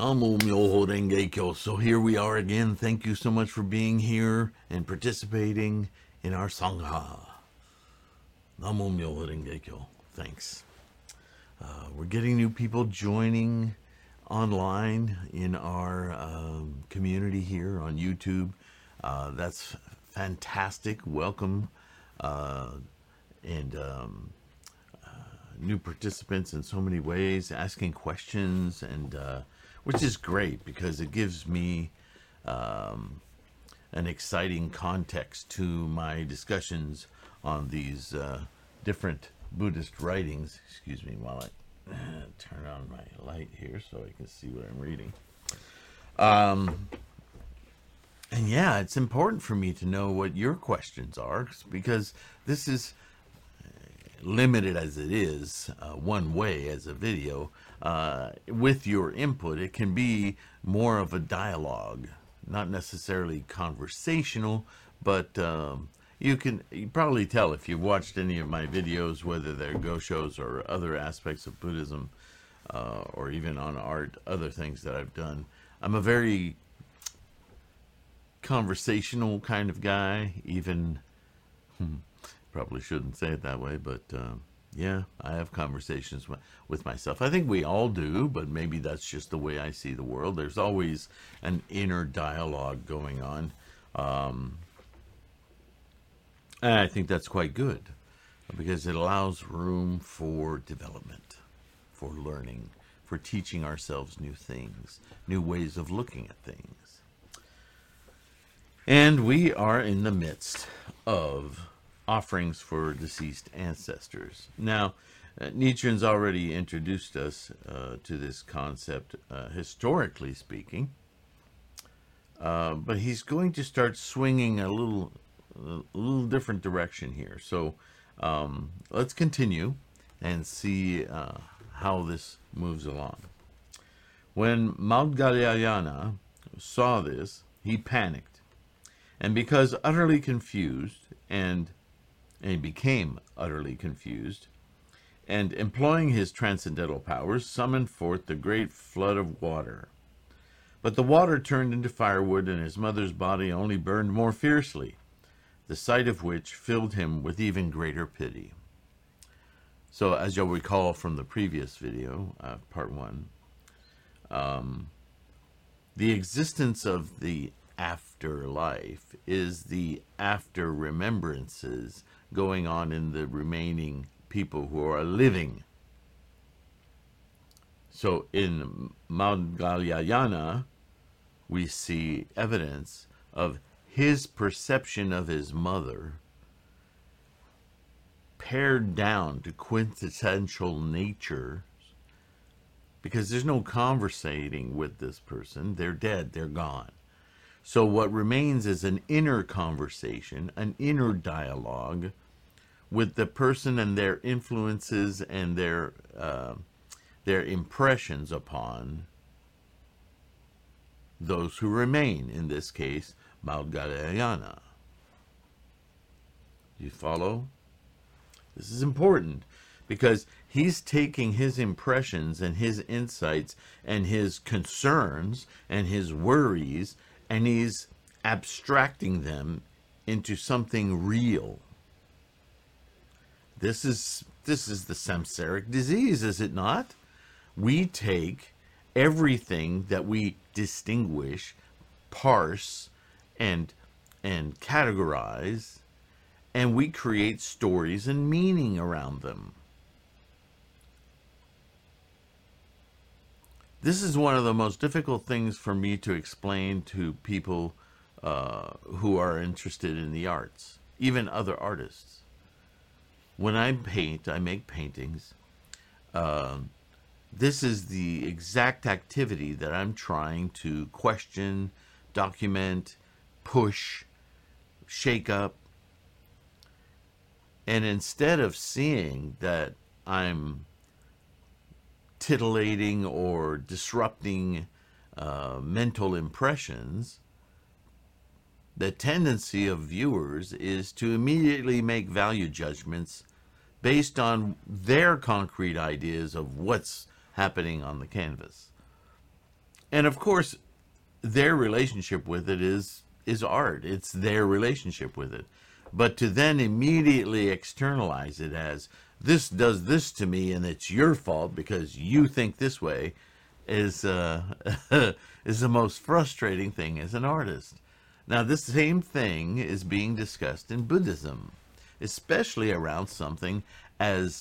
Namo Myoho Renge Kyo. So here we are again. Thank you so much for being here and participating in our Sangha. Namo Myoho Renge Kyo. Thanks. We're getting new people joining online in our community here on YouTube. That's fantastic. Welcome. And new participants in so many ways, asking questions, and which is great because it gives me an exciting context to my discussions on these different Buddhist writings. Excuse me while I turn on my light here so I can see what I'm reading. And yeah, it's important for me to know what your questions are, because this is limited as it is, one way as a video. With your input, it can be more of a dialogue, not necessarily conversational, but you probably tell if you've watched any of my videos, whether they're Go shows or other aspects of Buddhism, or even on art, other things that I've done. I'm a very conversational kind of guy, even probably shouldn't say it that way, but yeah, I have conversations with myself. I think we all do, but maybe that's just the way I see the world. There's always an inner dialogue going on, and I think that's quite good because it allows room for development, for learning, for teaching ourselves new things, new ways of looking at things. And we are in the midst of offerings for deceased ancestors. Now, Nichiren's already introduced us to this concept, historically speaking, but he's going to start swinging a little different direction here. So let's continue and see how this moves along. When Maudgalyayana saw this, he panicked. And because utterly confused, and he became utterly confused, and employing his transcendental powers, summoned forth the great flood of water. But the water turned into firewood, and his mother's body only burned more fiercely, the sight of which filled him with even greater pity. So, as you'll recall from the previous video, part 1, the existence of the afterlife is the after remembrances going on in the remaining people who are living. So in Maudgalyayana, we see evidence of his perception of his mother pared down to quintessential nature, because there's no conversating with this person. They're dead, they're gone. So what remains is an inner conversation, an inner dialogue with the person and their influences and their impressions upon those who remain, in this case, Maudgalyayana. You follow? This is important because he's taking his impressions and his insights and his concerns and his worries, and he's abstracting them into something real. This is the samsaric disease, is it not? We take everything that we distinguish, parse, and categorize, and we create stories and meaning around them. This is one of the most difficult things for me to explain to people who are interested in the arts, even other artists. When I paint, I make paintings. This is the exact activity that I'm trying to question, document, push, shake up. And instead of seeing that I'm titillating or disrupting mental impressions, the tendency of viewers is to immediately make value judgments based on their concrete ideas of what's happening on the canvas. And of course, their relationship with it is art. It's their relationship with it. But to then immediately externalize it as this does this to me and it's your fault because you think this way is is the most frustrating thing as an artist. Now, this same thing is being discussed in Buddhism, especially around something as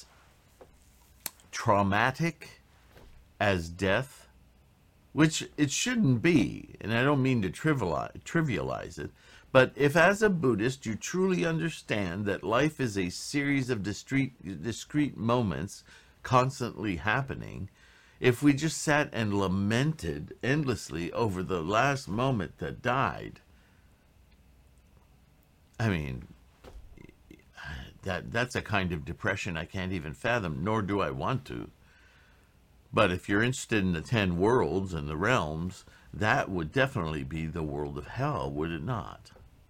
traumatic as death, which it shouldn't be, and I don't mean to trivialize it, but if as a Buddhist you truly understand that life is a series of discrete moments constantly happening, if we just sat and lamented endlessly over the last moment that died, I mean, that's a kind of depression I can't even fathom, nor do I want to. But if you're interested in the 10 worlds and the realms, that would definitely be the world of hell, would it not?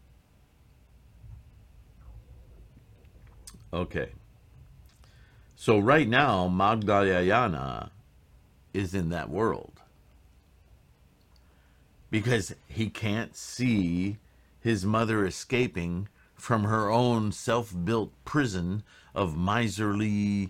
Okay. So right now, Magdalayana is in that world because he can't see his mother escaping from her own self-built prison of miserly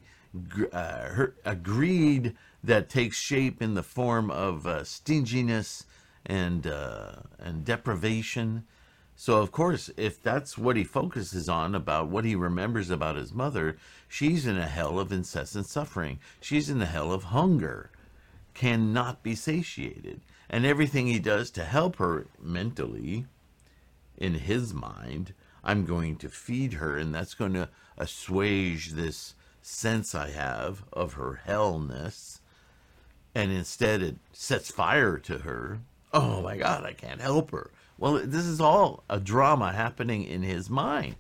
greed that takes shape in the form of stinginess and deprivation. So, of course, if that's what he focuses on about what he remembers about his mother, she's in a hell of incessant suffering. She's in the hell of hunger, cannot be satiated. And everything he does to help her mentally, in his mind, I'm going to feed her, and that's going to assuage this sense I have of her hellness. And instead it sets fire to her. Oh my God, I can't help her. Well, this is all a drama happening in his mind.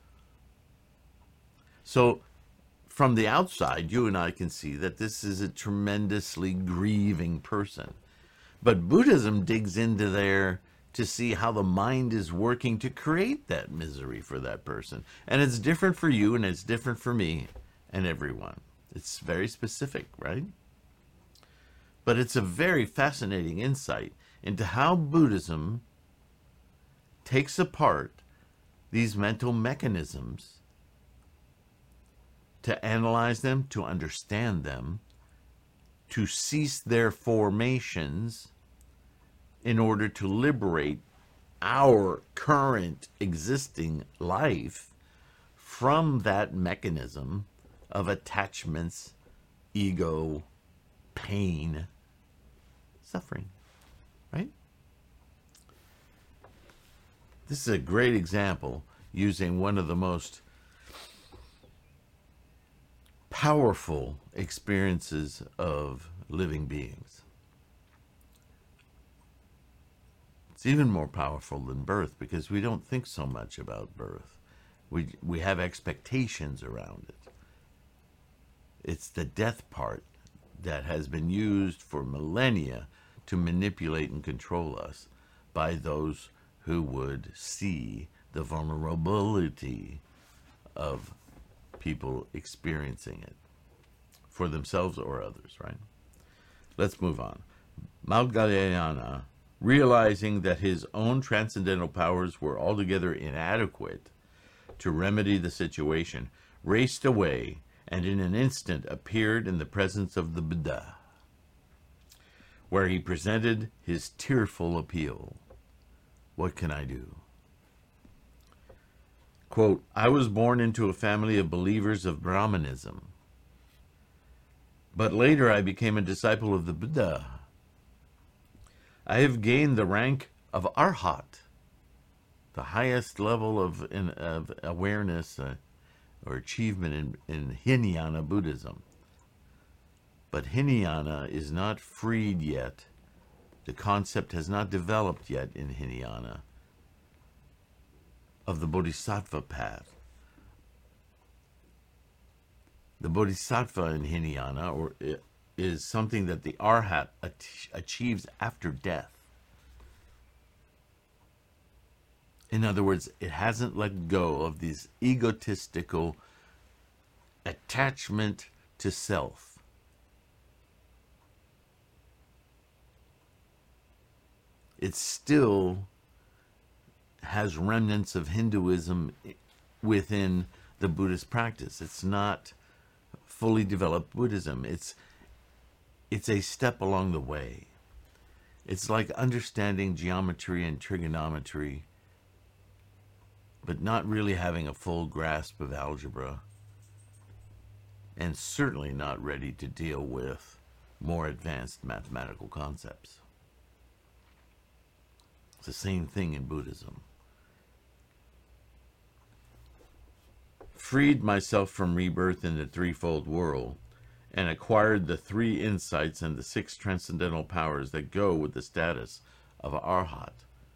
So from the outside, you and I can see that this is a tremendously grieving person. But Buddhism digs into there to see how the mind is working to create that misery for that person. And it's different for you and it's different for me and everyone. It's very specific, right? But it's a very fascinating insight into how Buddhism takes apart these mental mechanisms to analyze them, to understand them, to cease their formations in order to liberate our current existing life from that mechanism of attachments, ego, pain, suffering, right? This is a great example using one of the most powerful experiences of living beings. It's even more powerful than birth because we don't think so much about birth. We have expectations around it. It's the death part that has been used for millennia to manipulate and control us by those who would see the vulnerability of people experiencing it for themselves or others, right? Let's move on. Maudgalyayana, realizing that his own transcendental powers were altogether inadequate to remedy the situation, raced away and in an instant appeared in the presence of the Buddha, where he presented his tearful appeal. What can I do? Quote, I was born into a family of believers of Brahmanism, but later I became a disciple of the Buddha. I have gained the rank of Arhat, the highest level of awareness or achievement in Hinayana Buddhism. But Hinayana is not freed yet. The concept has not developed yet in Hinayana of the Bodhisattva path. The Bodhisattva in Hinayana is something that the Arhat achieves after death. In other words, it hasn't let go of this egotistical attachment to self. it still has remnants of Hinduism within the Buddhist practice. It's not fully developed Buddhism. It's a step along the way. It's like understanding geometry and trigonometry, but not really having a full grasp of algebra, and certainly not ready to deal with more advanced mathematical concepts. It's the same thing in Buddhism. Freed myself from rebirth in the threefold world, and acquired the 3 insights and the 6 transcendental powers that go with the status of Arhat.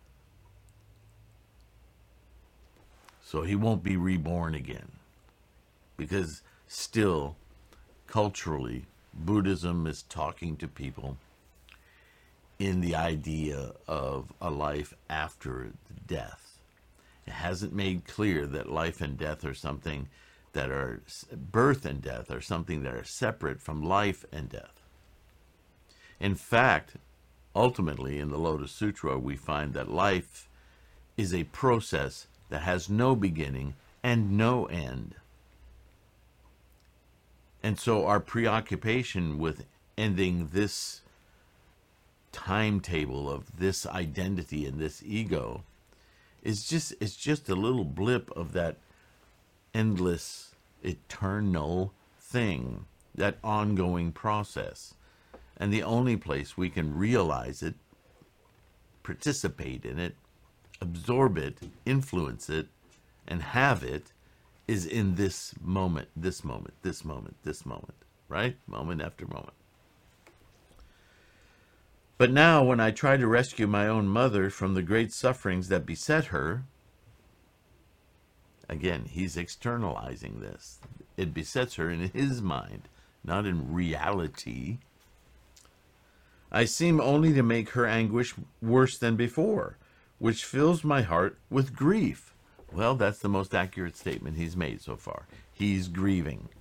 So he won't be reborn again, because still, culturally, Buddhism is talking to people in the idea of a life after death. It hasn't made clear that life and death are something that are, birth and death are something that are separate from life and death. In fact, ultimately in the Lotus Sutra, we find that life is a process that has no beginning and no end. And so our preoccupation with ending this timetable of this identity and this ego it's just a little blip of that endless, eternal thing, that ongoing process. And the only place we can realize it, participate in it, absorb it, influence it, and have it is in this moment, this moment, this moment, this moment, right? Moment after moment. But now, when I try to rescue my own mother from the great sufferings that beset her, again, he's externalizing this. It besets her in his mind, not in reality. I seem only to make her anguish worse than before, which fills my heart with grief. Well, that's the most accurate statement he's made so far. He's grieving.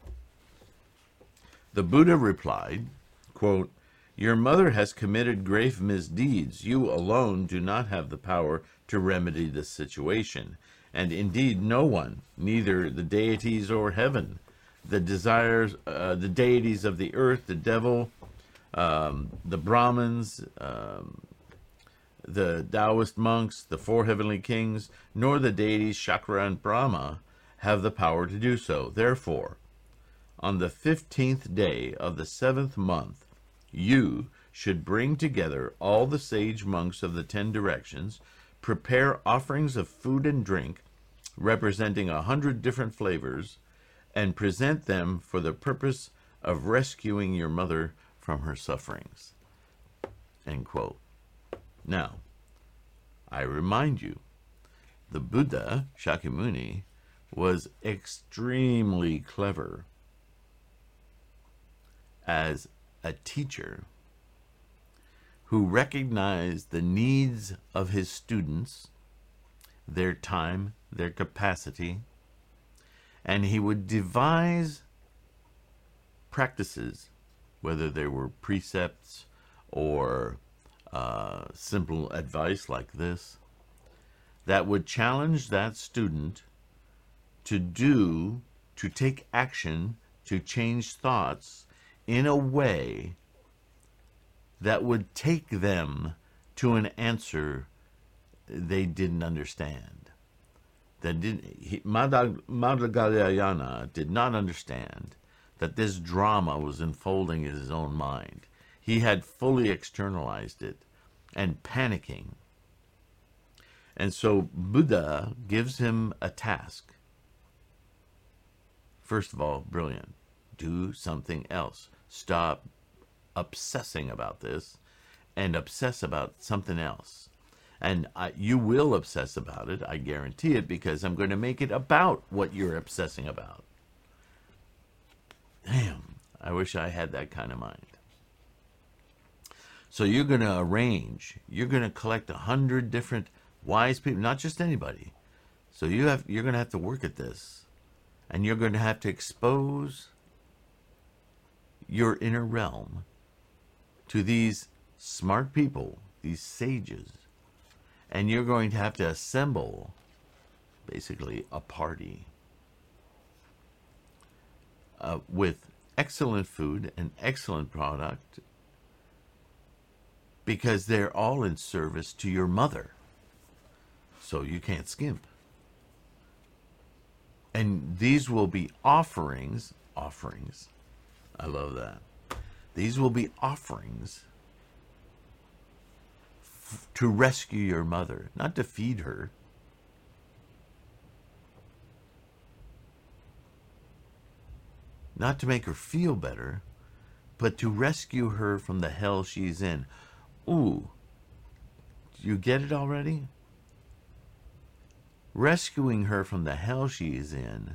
The Buddha replied, quote, "Your mother has committed grave misdeeds. You alone do not have the power to remedy this situation. And indeed no one, neither the deities or heaven, the deities of the earth, the devil, the Brahmins, the Taoist monks, the 4 heavenly kings, nor the deities Shakra and Brahma have the power to do so. Therefore, on the 15th day of the 7th month, you should bring together all the sage monks of the 10 directions, prepare offerings of food and drink, representing 100 different flavors, and present them for the purpose of rescuing your mother from her sufferings." End quote. Now, I remind you, the Buddha, Shakyamuni, was extremely clever as a teacher who recognized the needs of his students, their time, their capacity, and he would devise practices, whether they were precepts or simple advice like this, that would challenge that student to take action, to change thoughts in a way that would take them to an answer they didn't understand. Madhagalyayana did not understand that this drama was unfolding in his own mind. He had fully externalized it and panicking. And so Buddha gives him a task. First of all, brilliant. Do something else. Stop obsessing about this and obsess about something else. And you will obsess about it, I guarantee it, because I'm going to make it about what you're obsessing about. Damn, I wish I had that kind of mind. So you're going to you're going to collect 100 different wise people, not just anybody. So you're going to have to work at this. And you're going to have to expose your inner realm to these smart people these sages. And you're going to have to assemble, basically, a party with excellent food and excellent product, because they're all in service to your mother. So you can't skimp. And these will be offerings. I love that. These will be offerings to rescue your mother, not to feed her. Not to make her feel better, but to rescue her from the hell she's in. Ooh, you get it already? Rescuing her from the hell she is in.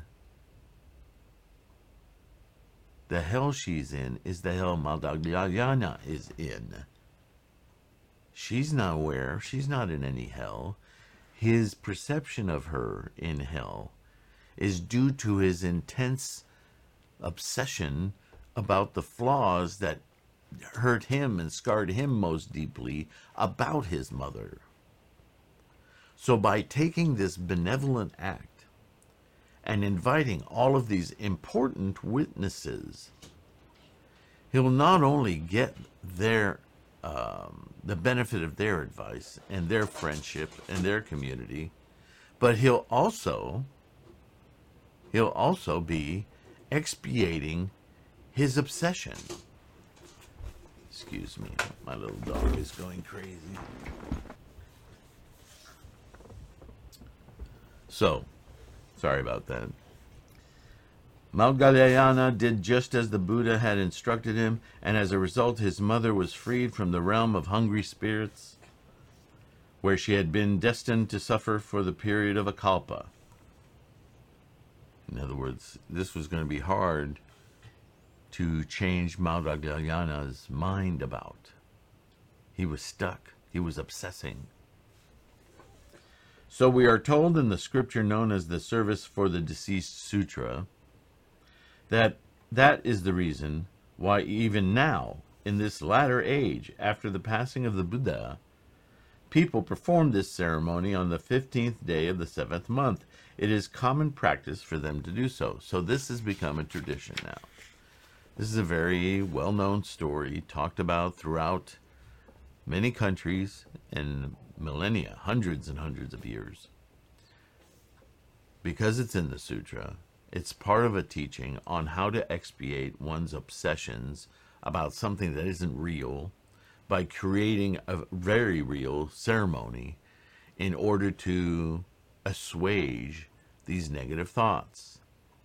The hell she's in is the hell Maldagliana is in. She's not aware. She's not in any hell. His perception of her in hell is due to his intense obsession about the flaws that hurt him and scarred him most deeply about his mother. So by taking this benevolent act and inviting all of these important witnesses, he'll not only get their the benefit of their advice and their friendship and their community, but he'll also be expiating his obsession. Excuse me, my little dog is going crazy. So, sorry about that. Malgalyayana did just as the Buddha had instructed him, and as a result his mother was freed from the realm of hungry spirits, where she had been destined to suffer for the period of a kalpa. In other words, this was going to be hard to change Malgalyayana's mind about. He was stuck. He was obsessing. So we are told in the scripture known as the Service for the Deceased Sutra that is the reason why even now, in this latter age, after the passing of the Buddha, people perform this ceremony on the 15th day of the 7th month. It is common practice for them to do so. So this has become a tradition now. This is a very well-known story, talked about throughout many countries and millennia, hundreds and hundreds of years. Because it's in the sutra, it's part of a teaching on how to expiate one's obsessions about something that isn't real by creating a very real ceremony in order to assuage these negative thoughts.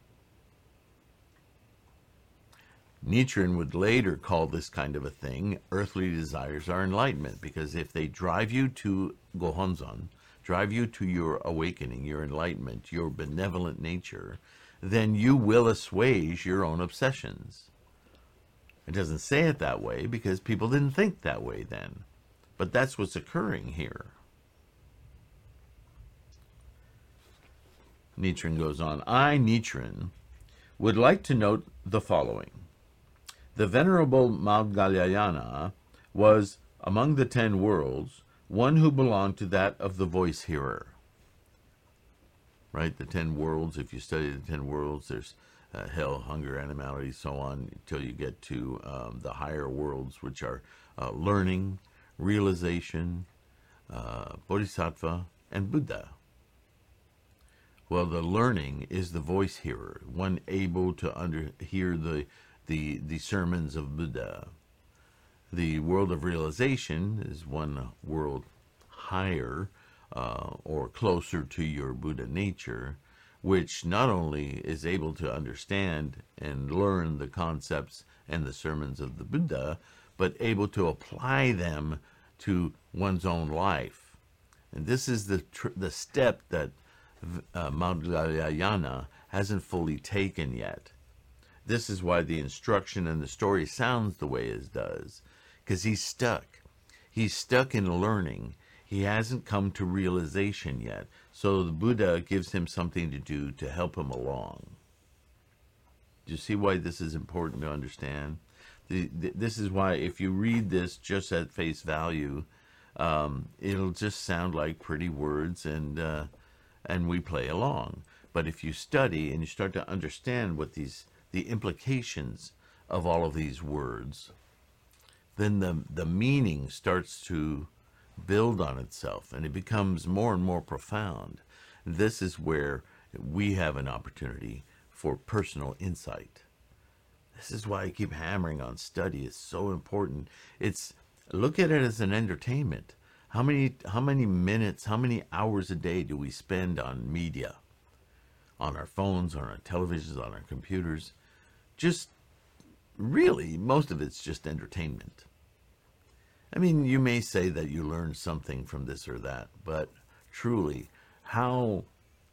Nichiren would later call this kind of a thing earthly desires are enlightenment, because if they drive you to Gohonzon, drive you to your awakening, your enlightenment, your benevolent nature, then you will assuage your own obsessions. It doesn't say it that way because people didn't think that way then. But that's what's occurring here. Nichiren goes on, I, Nichiren, would like to note the following. The Venerable Malgalyayana was, among the 10 worlds, one who belonged to that of the voice hearer. Right, the 10 worlds, if you study the 10 worlds, there's hell, hunger, animality, so on, until you get to the higher worlds, which are learning, realization, bodhisattva, and Buddha. Well, the learning is the voice hearer, one able to hear the sermons of Buddha. The world of realization is one world higher, or closer to your Buddha nature, which not only is able to understand and learn the concepts and the sermons of the Buddha, but able to apply them to one's own life. And this is the step that Malgalyayana hasn't fully taken yet. This is why the instruction and the story sounds the way it does, because he's stuck. He's stuck in learning. He hasn't come to realization yet, so the Buddha gives him something to do to help him along. Do you see why this is important to understand? This is why if you read this just at face value, it'll just sound like pretty words, and we play along. But if you study and you start to understand what the implications of all of these words, then the meaning starts to build on itself, and it becomes more and more profound. This is where we have an opportunity for personal insight. This is why I keep hammering on study. It's so important. It's Look at it as an entertainment. How many minutes, how many hours a day do we spend on media? On our phones, on our televisions, on our computers? Just really, most of it's just entertainment. I mean, you may say that you learned something from this or that, but truly, how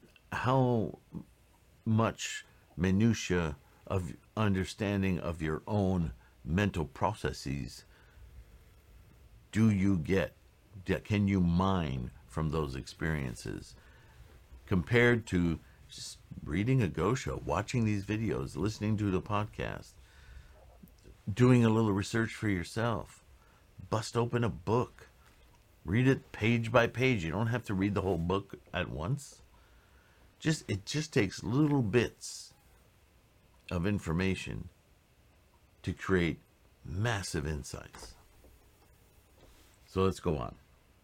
much minutia of understanding of your own mental processes do you get? Can you mine from those experiences compared to just reading a Go show, watching these videos, listening to the podcast, doing a little research for yourself? Bust open a book, read it page by page. You don't have to read the whole book at once. It just takes little bits of information to create massive insights. So let's go on.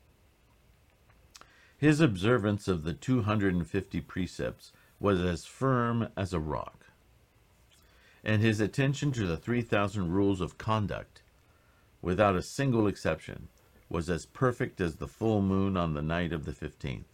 His observance of the 250 precepts was as firm as a rock, and his attention to the 3,000 rules of conduct, without a single exception, was as perfect as the full moon on the night of the 15th.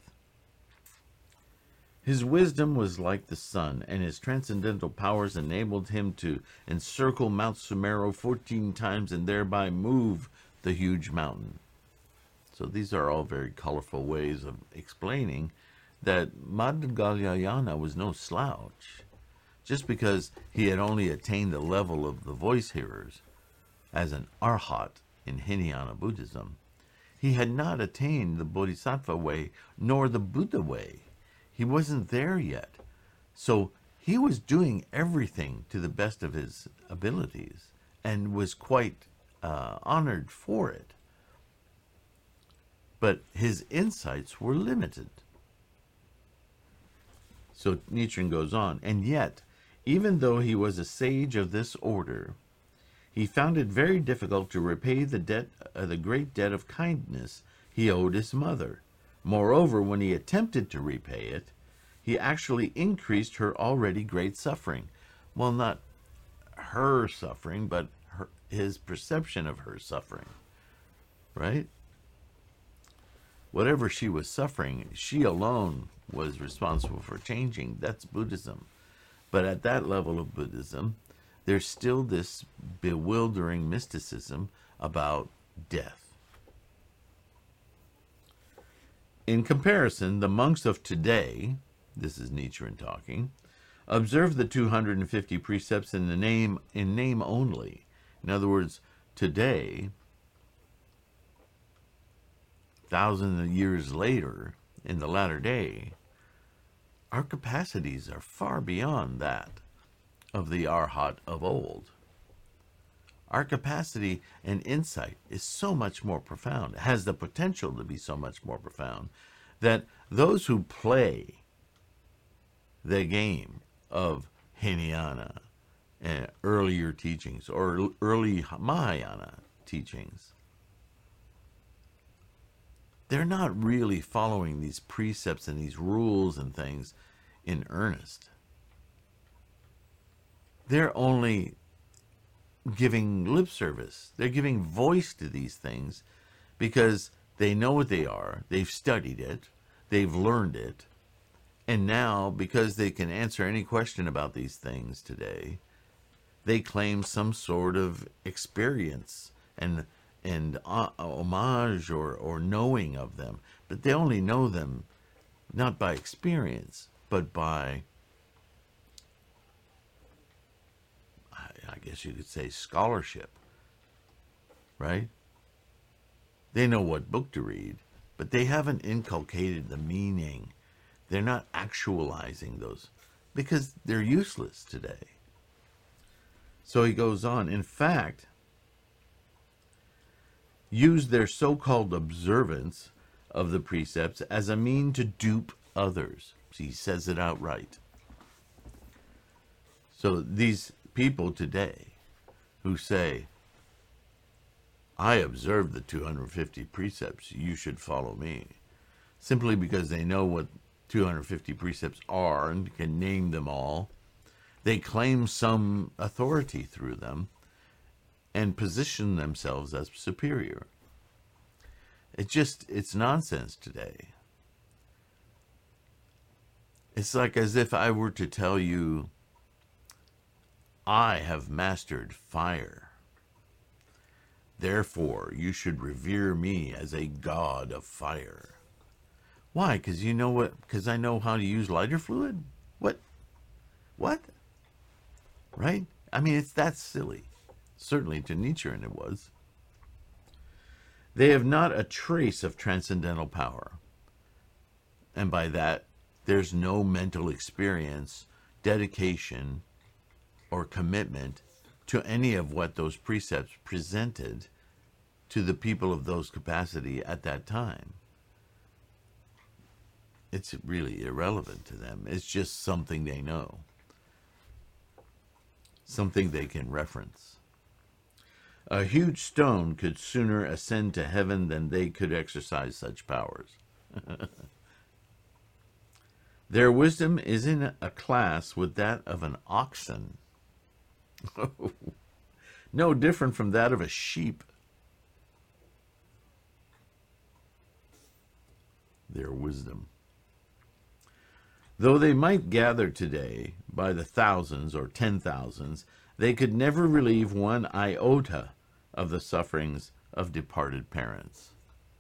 His wisdom was like the sun, and his transcendental powers enabled him to encircle Mount Sumeru 14 times and thereby move the huge mountain. So these are all very colorful ways of explaining that Madhgalyayana was no slouch. Just because he had only attained the level of the voice hearers as an arhat in Hinayana Buddhism, he had not attained the Bodhisattva way nor the Buddha way. He wasn't there yet. So he was doing everything to the best of his abilities and was quite honored for it. But his insights were limited. So Nichiren goes on, and yet, even though he was a sage of this order, he found it very difficult to repay the great debt of kindness he owed his mother. Moreover, when he attempted to repay it, he actually increased her already great suffering. Well, not her suffering, but his perception of her suffering, right? Whatever she was suffering, she alone was responsible for changing. That's Buddhism. But at that level of Buddhism, there's still this bewildering mysticism about death. In comparison, the monks of today, this is Nichiren talking, observe the 250 precepts in name only. In other words, today, thousands of years later, in the latter day, our capacities are far beyond that of the Arhat of old. Our capacity and insight is so much more profound, has the potential to be so much more profound, that those who play the game of Hinayana and earlier teachings or early Mahayana teachings, they're not really following these precepts and these rules and things in earnest. They're only giving lip service. They're giving voice to these things because they know what they are. They've studied it. They've learned it. And now, because they can answer any question about these things today, they claim some sort of experience and homage or knowing of them. But they only know them not by experience, but by, I guess you could say, scholarship, right? They know what book to read, but they haven't inculcated the meaning. They're not actualizing those because they're useless today. So he goes on. In fact, use their so-called observance of the precepts as a mean to dupe others. He says it outright. So these people today who say, I observe the 250 precepts, you should follow me, simply because they know what 250 precepts are and can name them all, they claim some authority through them and position themselves as superior. It's nonsense today. It's like as if I were to tell you, I have mastered fire. Therefore, you should revere me as a god of fire. Why? Because you know what? Because I know how to use lighter fluid? What? What? Right? I mean, it's that silly. Certainly to Nietzsche it was. They have not a trace of transcendental power. And by that, there's no mental experience, dedication, or commitment to any of what those precepts presented to the people of those capacity at that time. It's really irrelevant to them. It's just something they know, something they can reference. A huge stone could sooner ascend to heaven than they could exercise such powers. Their wisdom is in a class with that of an oxen. No different from that of a sheep. Their wisdom. Though they might gather today by the thousands or 10,000s, they could never relieve one iota of the sufferings of departed parents.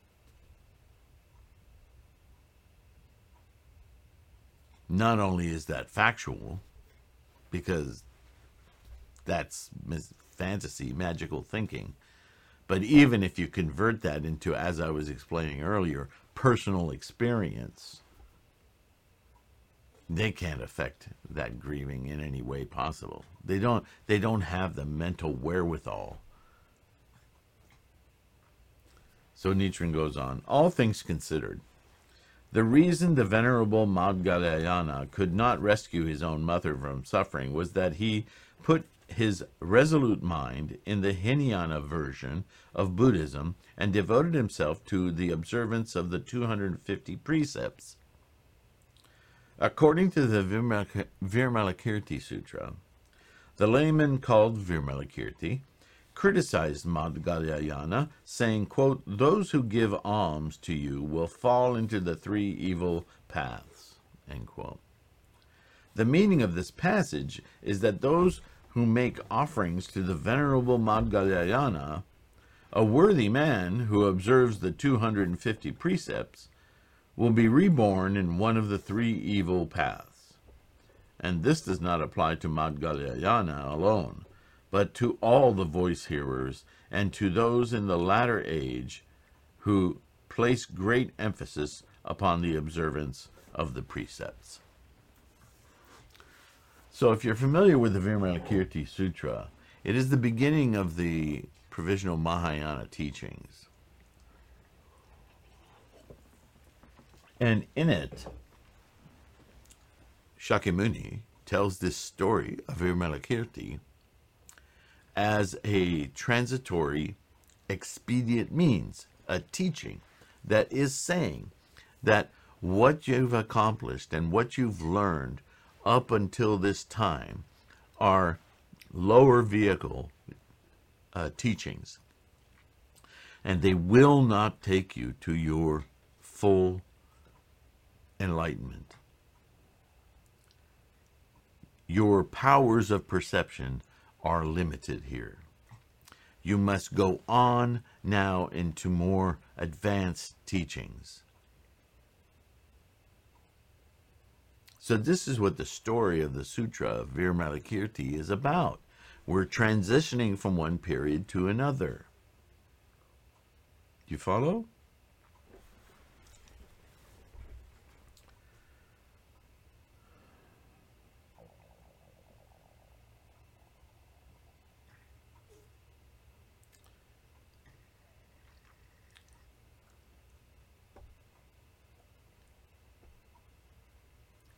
Not only is that factual, because that's fantasy, magical thinking, but even if you convert that into, as I was explaining earlier, personal experience, they can't affect that grieving in any way possible. They don't have the mental wherewithal. So Nichiren goes on, all things considered, the reason the Venerable Madhgalyayana could not rescue his own mother from suffering was that he put his resolute mind in the Hinayana version of Buddhism and devoted himself to the observance of the 250 precepts. According to the Virmalakirti Sutra, the layman called Virmalakirti criticized Madhgalyayana, saying, quote, those who give alms to you will fall into the three evil paths, end quote. The meaning of this passage is that those who make offerings to the Venerable Madhgalyayana, a worthy man who observes the 250 precepts, will be reborn in one of the three evil paths. And this does not apply to Madhgalyayana alone, but to all the voice hearers and to those in the latter age who place great emphasis upon the observance of the precepts. So if you're familiar with the Virmalakirti Sutra, it is the beginning of the provisional Mahayana teachings. And in it, Shakyamuni tells this story of Virmalakirti as a transitory, expedient means, a teaching that is saying that what you've accomplished and what you've learned up until this time are lower vehicle teachings, and they will not take you to your full enlightenment. Your powers of perception are limited here. You must go on now into more advanced teachings. So this is what the story of the Sutra of Virmalakirti is about. We're transitioning from one period to another. You follow?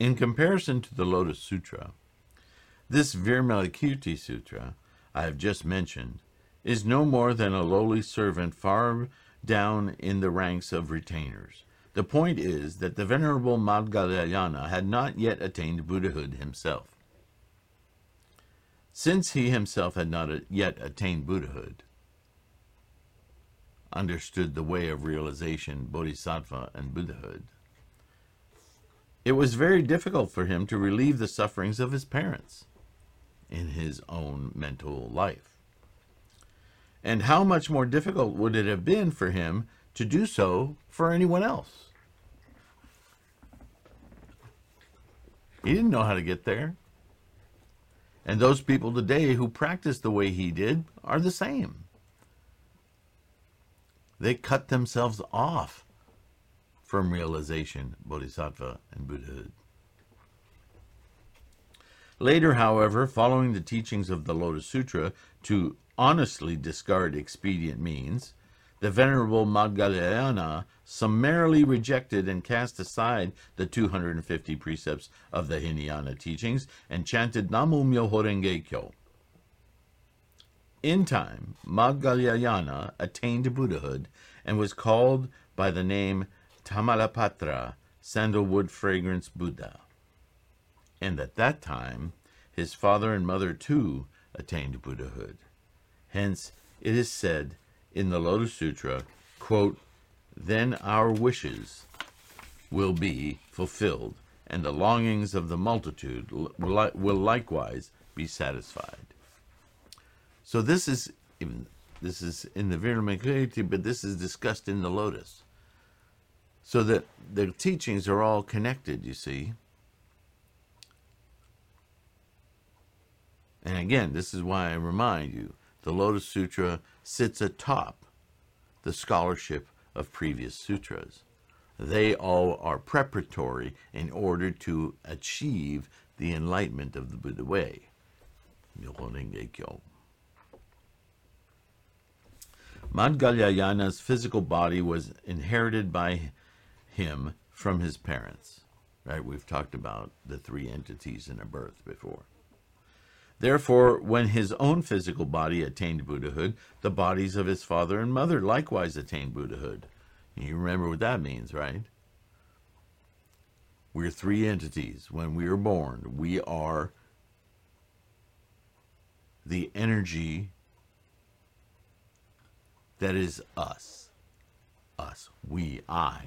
In comparison to the Lotus Sutra, this Vimalakirti Sutra I have just mentioned is no more than a lowly servant far down in the ranks of retainers. The point is that the Venerable Madhgalyayana had not yet attained Buddhahood himself. Since he himself had not yet attained Buddhahood, understood the way of realization, Bodhisattva, and Buddhahood, it was very difficult for him to relieve the sufferings of his parents in his own mental life. And how much more difficult would it have been for him to do so for anyone else? He didn't know how to get there. And those people today who practice the way he did are the same. They cut themselves off from realization, Bodhisattva, and Buddhahood. Later, however, following the teachings of the Lotus Sutra to honestly discard expedient means, the Venerable Madhgalyayana summarily rejected and cast aside the 250 precepts of the Hinayana teachings and chanted Namo Myoho Renge Kyo. In time, Madhgalyayana attained Buddhahood and was called by the name Tamalapatra, Sandalwood Fragrance Buddha. And at that time, his father and mother too attained Buddhahood. Hence, it is said in the Lotus Sutra, quote, "Then our wishes will be fulfilled, and the longings of the multitude will likewise be satisfied." So this is in the Vimalakirti, but this is discussed in the Lotus. So that the teachings are all connected, you see. And again, this is why I remind you, the Lotus Sutra sits atop the scholarship of previous sutras. They all are preparatory in order to achieve the enlightenment of the Buddha way. Myoho Renge Kyo. Madhgalyayana's physical body was inherited by him from his parents. Right? We've talked about the three entities in a birth before. Therefore, when his own physical body attained Buddhahood, the bodies of his father and mother likewise attained Buddhahood. You remember what that means, right? We're three entities. When we are born, we are the energy that is us. Us. We, I.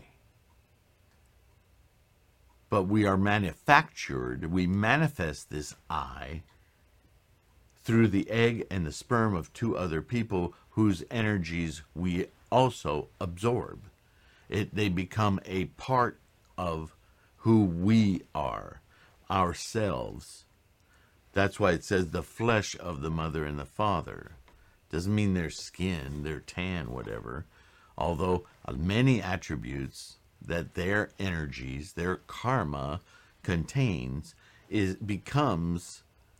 But we are manufactured, we manifest this I through the egg and the sperm of two other people whose energies we also absorb. They become a part of who we are, ourselves. That's why it says the flesh of the mother and the father. Doesn't mean their skin, their tan, whatever. Although many attributes that their energies, their karma contains, becomes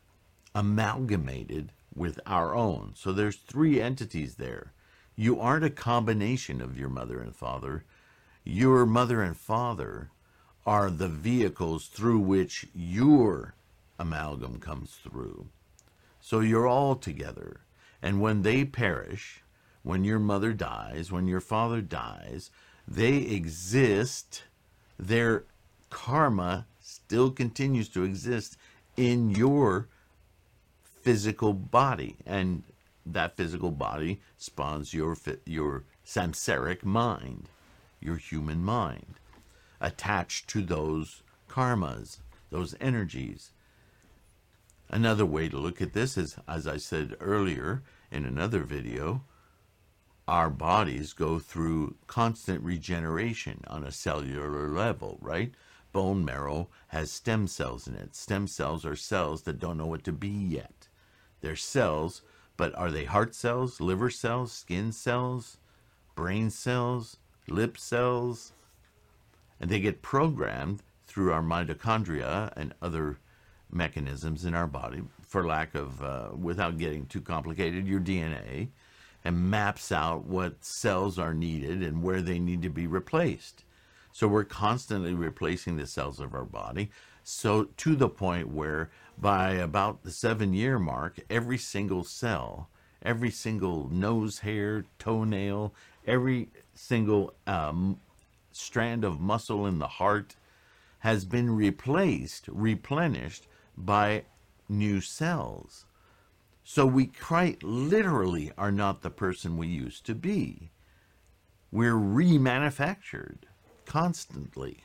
amalgamated with our own. So there's three entities there. You aren't a combination of your mother and father. Your mother and father are the vehicles through which your amalgam comes through. So you're all together. And when they perish, when your mother dies, when your father dies, they exist. Their karma still continues to exist in your physical body, and that physical body spawns your samsaric mind, your human mind, attached to those karmas, those energies. Another way to look at this is, as I said earlier in another video, our bodies go through constant regeneration on a cellular level, right? Bone marrow has stem cells in it. Stem cells are cells that don't know what to be yet. They're cells, but are they heart cells, liver cells, skin cells, brain cells, lip cells? And they get programmed through our mitochondria and other mechanisms in our body, for lack of, without getting too complicated, your DNA, and maps out what cells are needed and where they need to be replaced. So we're constantly replacing the cells of our body. So to the point where by about the 7-year mark, every single cell, every single nose hair, toenail, every single strand of muscle in the heart has been replenished by new cells. So we quite literally are not the person we used to be. We're remanufactured constantly.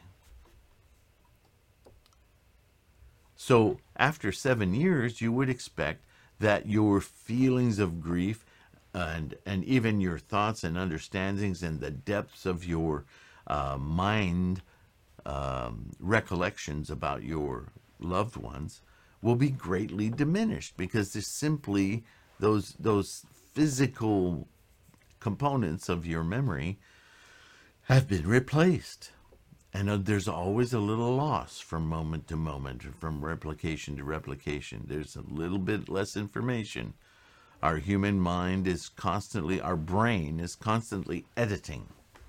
So after 7 years, you would expect that your feelings of grief and even your thoughts and understandings and the depths of your mind recollections about your loved ones will be greatly diminished, because there's simply those physical components of your memory have been replaced. And there's always a little loss from moment to moment, from replication to replication. There's a little bit less information. Our human mind is constantly, our brain is constantly editing.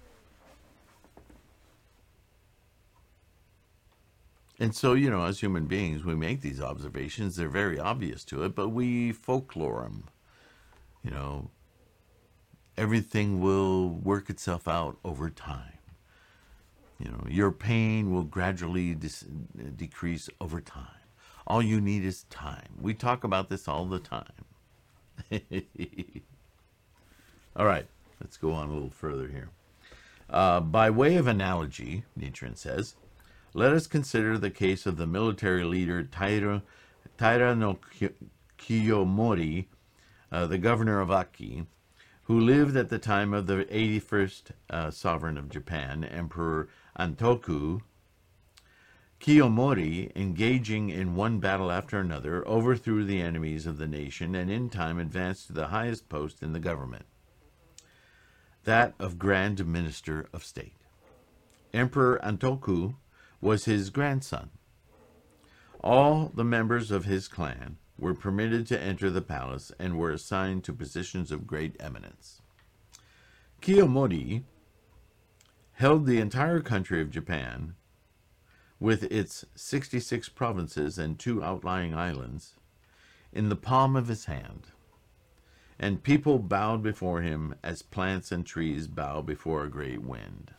And so, as human beings, we make these observations. They're very obvious to it, but we folklore them. Everything will work itself out over time. Your pain will gradually decrease over time. All you need is time. We talk about this all the time. All right, let's go on a little further here. By way of analogy, Nichiren says, let us consider the case of the military leader Taira no Kiyomori, the governor of Aki, who lived at the time of the 81st sovereign of Japan, Emperor Antoku. Kiyomori, engaging in one battle after another, overthrew the enemies of the nation and in time advanced to the highest post in the government, that of Grand Minister of State. Emperor Antoku was his grandson. All the members of his clan were permitted to enter the palace and were assigned to positions of great eminence. Kiyomori held the entire country of Japan, with its 66 provinces and 2 outlying islands, in the palm of his hand, and people bowed before him as plants and trees bow before a great wind.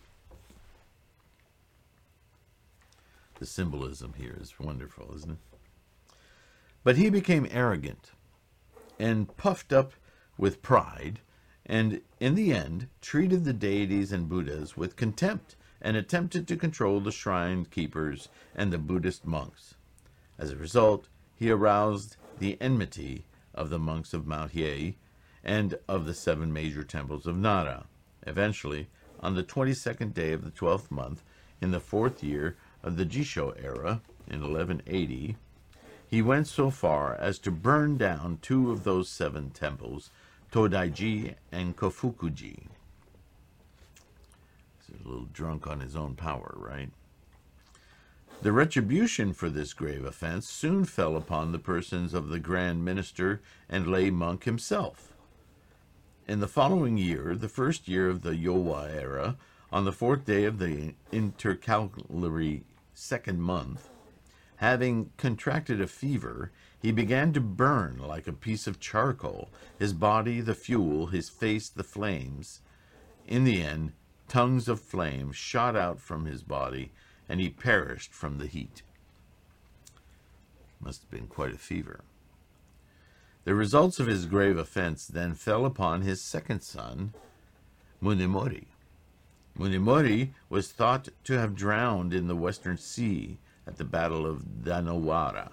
The symbolism here is wonderful, isn't it? But he became arrogant and puffed up with pride, and in the end treated the deities and Buddhas with contempt and attempted to control the shrine keepers and the Buddhist monks. As a result, he aroused the enmity of the monks of Mount Hiei and of the 7 major temples of Nara. Eventually, on the 22nd day of the 12th month, in the 4th year of the Jisho era, in 1180, he went so far as to burn down 2 of those 7 temples, Todaiji and Kofukuji. He's a little drunk on his own power, right? The retribution for this grave offense soon fell upon the persons of the Grand Minister and lay monk himself. In the following year, the 1st year of the Yowa era, on the 4th day of the intercalary 2nd month, having contracted a fever, he began to burn like a piece of charcoal, his body the fuel, his face the flames. In the end, tongues of flame shot out from his body, and he perished from the heat. Must have been quite a fever. The results of his grave offense then fell upon his 2nd son, Munemori. Munemori was thought to have drowned in the Western Sea at the Battle of Danawara.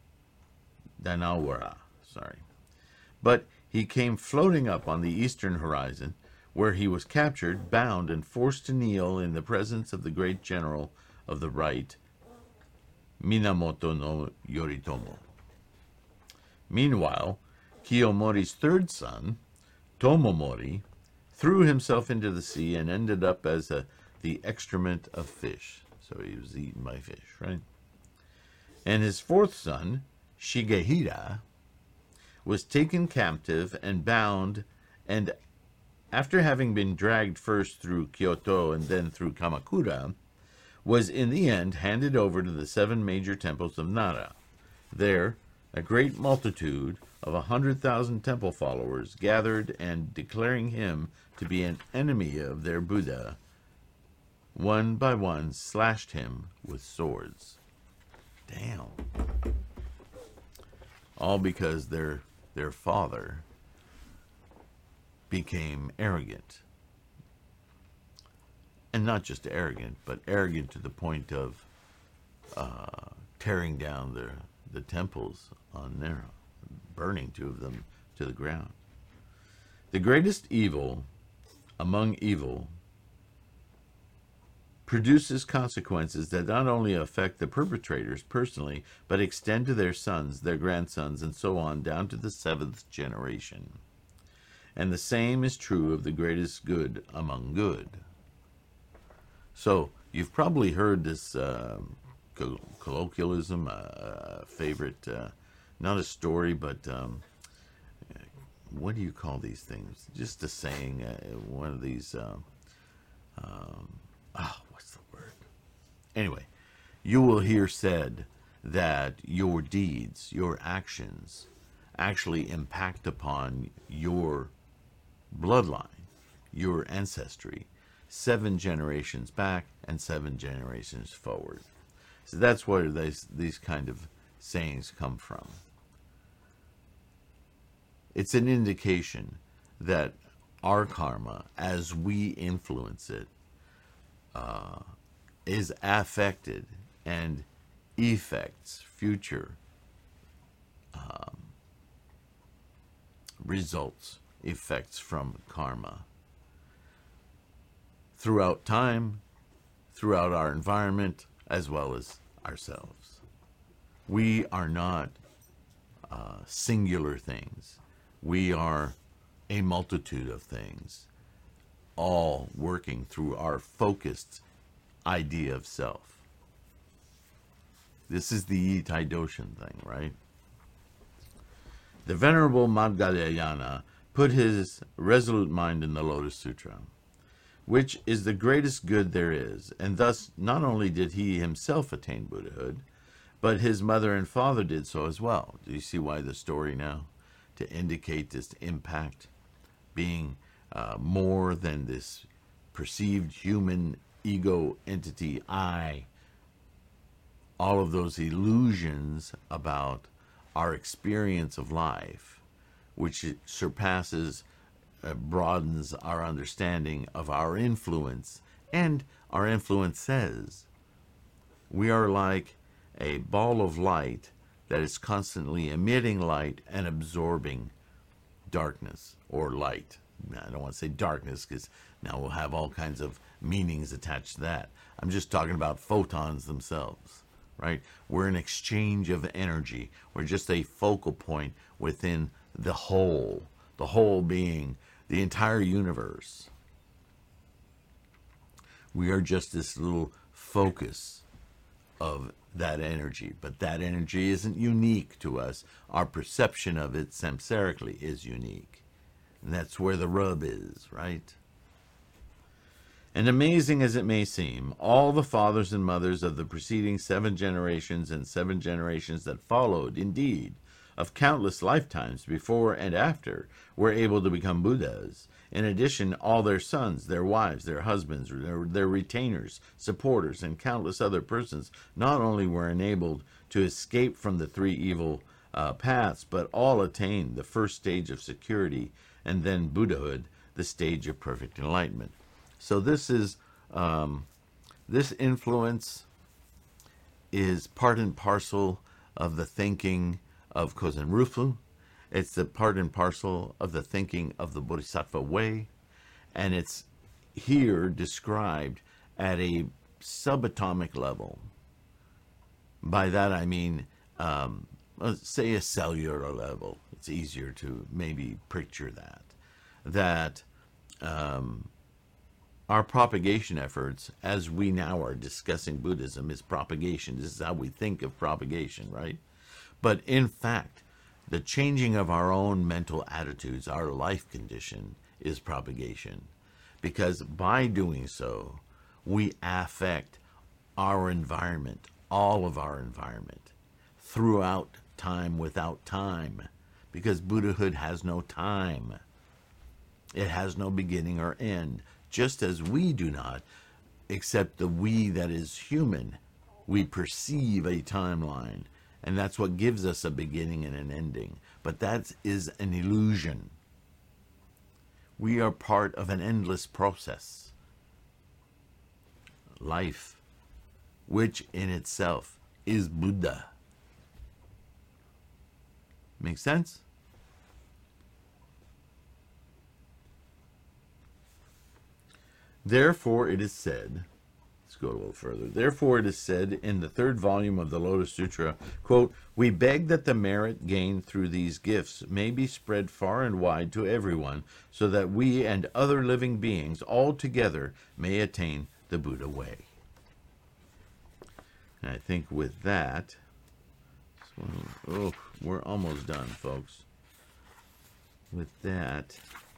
But he came floating up on the eastern horizon, where he was captured, bound, and forced to kneel in the presence of the great general of the right, Minamoto no Yoritomo. Meanwhile, Kiyomori's 3rd son, Tomomori, threw himself into the sea and ended up as the excrement of fish. So he was eaten by fish, right? And his 4th son, Shigehira, was taken captive and bound, and after having been dragged first through Kyoto and then through Kamakura, was in the end handed over to the 7 major temples of Nara. There, a great multitude of 100,000 temple followers gathered, and declaring him to be an enemy of their Buddha, one by one slashed him with swords. Damn. All because their father became arrogant. And not just arrogant, but arrogant to the point of tearing down the temples on Nara, burning 2 of them to the ground. The greatest evil among evil produces consequences that not only affect the perpetrators personally, but extend to their sons, their grandsons, and so on down to the 7th generation. And the same is true of the greatest good among good. So, you've probably heard this colloquialism, favorite, not a story, but what do you call these things? Just a saying, one of these, what's the word? Anyway, you will hear said that your deeds, your actions, actually impact upon your bloodline, your ancestry, 7 generations back and 7 generations forward. So that's where these kind of sayings come from. It's an indication that our karma, as we influence it, is affected and effects future results, effects from karma. Throughout time, throughout our environment, as well as ourselves. We are not singular things. We are a multitude of things, all working through our focused idea of self. This is the Taidoshin thing, right? The Venerable Madhyayana put his resolute mind in the Lotus Sutra, which is the greatest good there is, and thus not only did he himself attain Buddhahood, but his mother and father did so as well. Do you see why the story now? To indicate this impact being more than this perceived human ego entity, I. All of those illusions about our experience of life, which surpasses, broadens our understanding of our influence, and our influence says we are like a ball of light that is constantly emitting light and absorbing darkness or light. Now, I don't want to say darkness because now we'll have all kinds of meanings attached to that. I'm just talking about photons themselves, right? We're an exchange of energy. We're just a focal point within the whole being the entire universe. We are just this little focus of that energy, but that energy isn't unique to us. Our perception of it samsarically is unique. And that's where the rub is, right? And amazing as it may seem, all the fathers and mothers of the preceding 7 generations and 7 generations that followed, indeed, of countless lifetimes before and after, were able to become Buddhas. In addition, all their sons, their wives, their husbands, their retainers, supporters, and countless other persons not only were enabled to escape from the 3 evil paths, but all attained the first stage of security, and then Buddhahood, the stage of perfect enlightenment. So this is this influence is part and parcel of the thinking of Kozen Rufu. It's the part and parcel of the thinking of the Bodhisattva way, and it's here described at a subatomic level. By that I mean, let's say a cellular level. It's easier to maybe picture that our propagation efforts, as we now are discussing Buddhism, is propagation. This is how we think of propagation, right? But in fact, the changing of our own mental attitudes, our life condition, is propagation. Because by doing so, we affect our environment, all of our environment, throughout time without time, because Buddhahood has no time. It has no beginning or end, just as we do not, except the we that is human. We perceive a timeline, and that's what gives us a beginning and an ending. But that is an illusion. We are part of an endless process. Life, which in itself is Buddha. Make sense? Therefore it is said, let's go a little further. Therefore it is said in the 3rd volume of the Lotus Sutra, quote, "We beg that the merit gained through these gifts may be spread far and wide to everyone, so that we and other living beings all together may attain the Buddha way." And I think with that, we're almost done, folks. With that,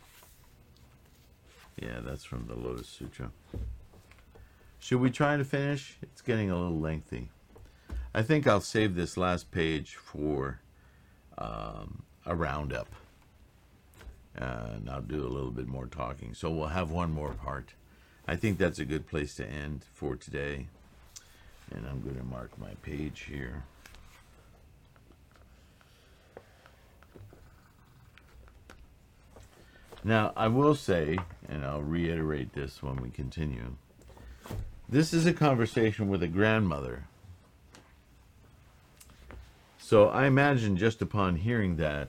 yeah, that's from the Lotus Sutra. Should we try to finish? It's getting a little lengthy. I think I'll save this last page for a roundup. And I'll do a little bit more talking. So we'll have one more part. I think that's a good place to end for today. And I'm going to mark my page here. Now, I will say, and I'll reiterate this when we continue, this is a conversation with a grandmother. So I imagine just upon hearing that,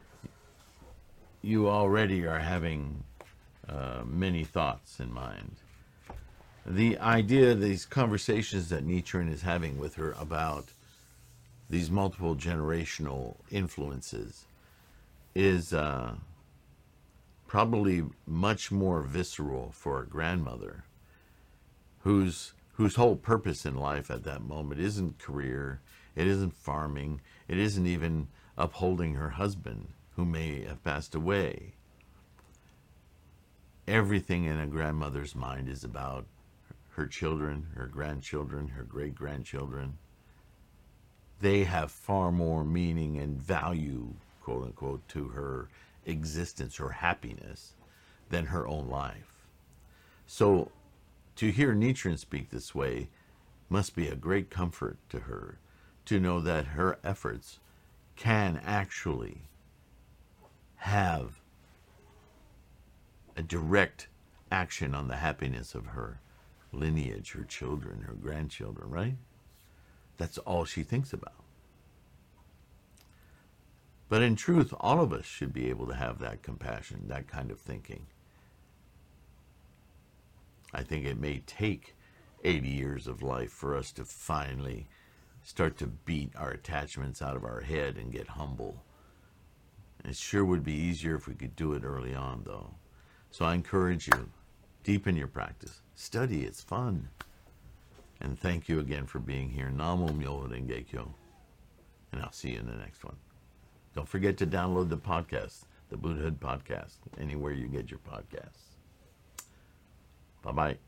you already are having many thoughts in mind. The idea, these conversations that Nichiren is having with her about these multiple generational influences is probably much more visceral for a grandmother whose whole purpose in life at that moment isn't career, it isn't farming, it isn't even upholding her husband who may have passed away. Everything in a grandmother's mind is about her children, her grandchildren, her great-grandchildren. They have far more meaning and value, quote unquote, to her existence, her happiness, than her own life. So to hear Nichiren speak this way must be a great comfort to her, to know that her efforts can actually have a direct action on the happiness of her lineage, her children, her grandchildren, right? That's all she thinks about. But in truth, all of us should be able to have that compassion, that kind of thinking. I think it may take 80 years of life for us to finally start to beat our attachments out of our head and get humble. And it sure would be easier if we could do it early on, though. So I encourage you, deepen your practice. Study, it's fun. And thank you again for being here. Namo Myoho Renge Kyo. And I'll see you in the next one. Don't forget to download the podcast, the Buddhahood Podcast, anywhere you get your podcasts. Bye-bye.